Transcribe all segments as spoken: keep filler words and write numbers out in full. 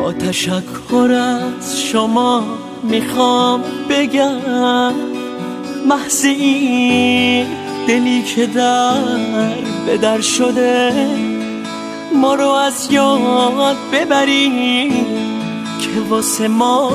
با تشکر از شما میخوام بگم محض این دلی که در به در شده ما رو از یاد ببری که واسه ما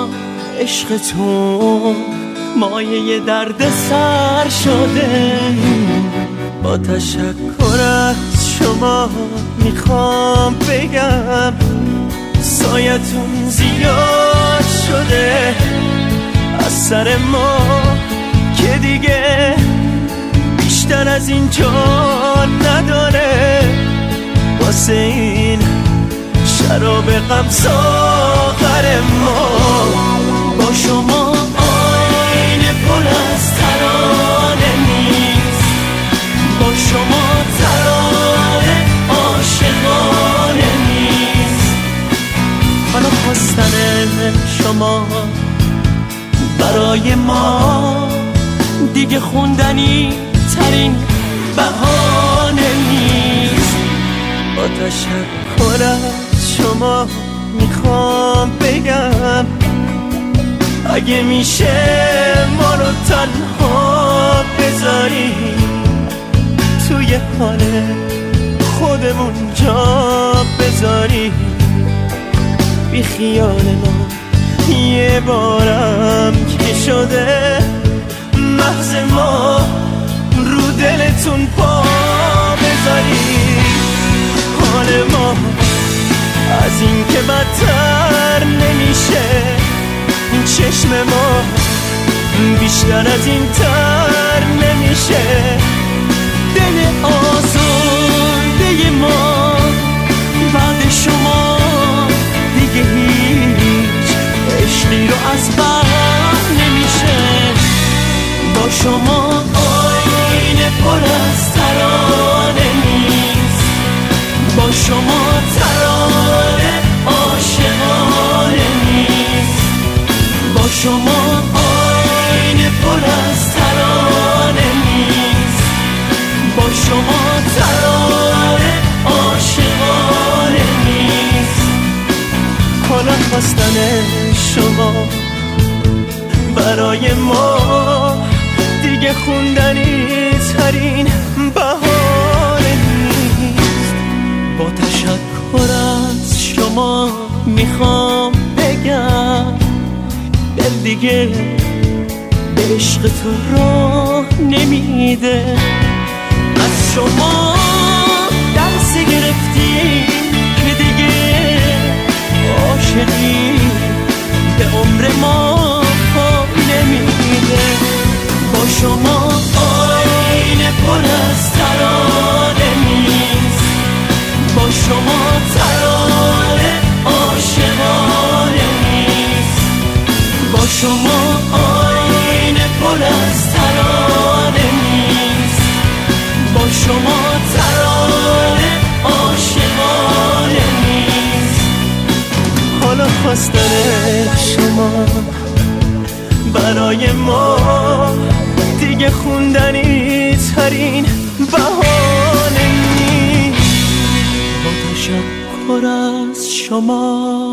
عشقتون مایه درد سر شده. با تشکر از شما میخوام بگم سایتون زیاد شده از سر ما که دیگه بیشتر از اینجا نداره. واسه این شراب غم ساغر ما با شما آینه پر از ترانه نیست، با شما ترانه عاشقانه نیست. حالا خواستن شما برای ما دیگه خوندنی ترین بهانه نیست. با تشکر از شما میخوام بگم اگه میشه ما رو تنها بذاری توی حال خودمون جا بذاری، بی خیال ما یه بارم که شده محض ما رو دلتون پا بذاری. حال ما از این که بدتر نمیشه، این چشم ما بیشتر از این تر نمیشه. دل آزرده ما بعد شما دیگه هیچ عشقی رو از بر نمیشه. با شما آینه پر از ترانه نیست، با شما ترانه عاشقانه نیست. با شما آینه پر از ترانه نیست، با شما ترانه عاشقانه نیست. حالا خواستن شما برای ما دیگه خوندنی ترین بهانه نیست. با تشکر از شما میخوام بگم دل دیگه به عشق تو راه نمیده. از شما درس گرفتی که دیگه عاشقی به عمر ما پا نمیده. با شما آینه پر از ترانه نیست، با شما ترانه عاشقانه نیست. با شما آینه پر از ترانه نیست، با شما ترانه عاشقانه نیست. حالا خواستن شما برای ما دیگه خوندنی ترین بهانه نیست. با تشکر از شما